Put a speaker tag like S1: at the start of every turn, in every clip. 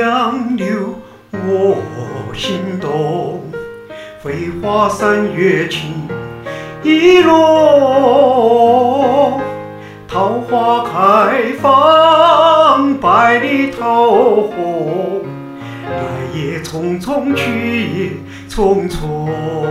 S1: 杨柳我心动，飞花三月情意浓。桃花开放，百里桃红，来也匆匆，去也匆匆。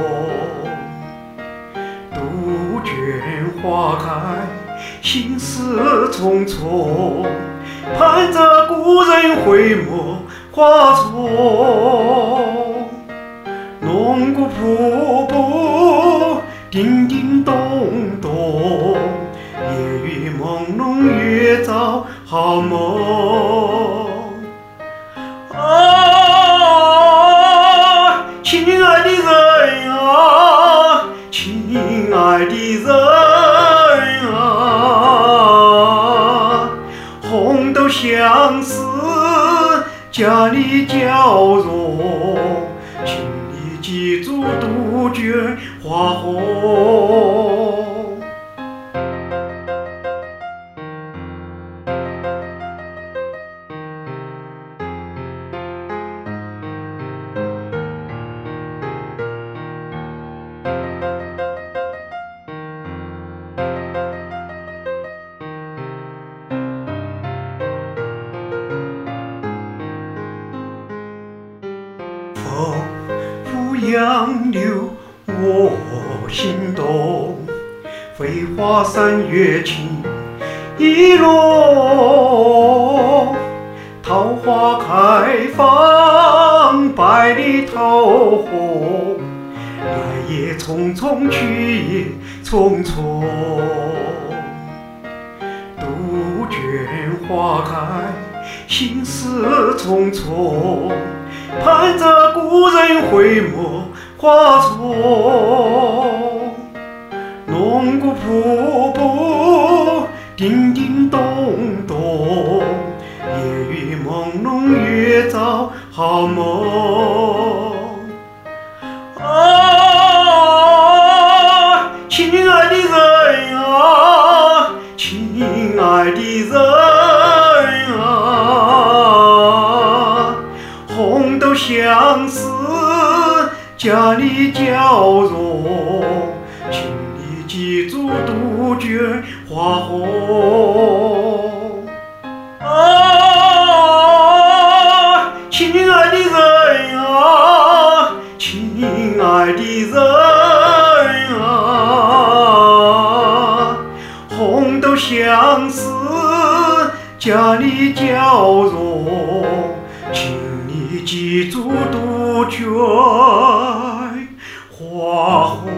S1: 杜鹃花开，心事匆匆，盼着故人回眸花丛。龙鼓瀑布，叮叮咚咚，夜雨朦胧，月照好梦。啊，亲爱的人啊，亲爱的人啊，红豆相思，家里交融，请你记住杜鹃花红。风拂杨柳我心动，飞花三月情意浓。桃花开放，百里桃红，来也匆匆，去也匆匆。杜鹃花开，心事匆匆，盼着故人回眸花丛。龙鼓瀑布，叮叮咚咚，夜雨朦胧，月照好梦。啊，亲爱的人啊，亲爱的人啊，红豆相思，家里交融，请你记住杜鹃花红。啊，亲爱的人啊，亲爱的人啊，红豆相思，家里交融，请你记住杜鹃花红。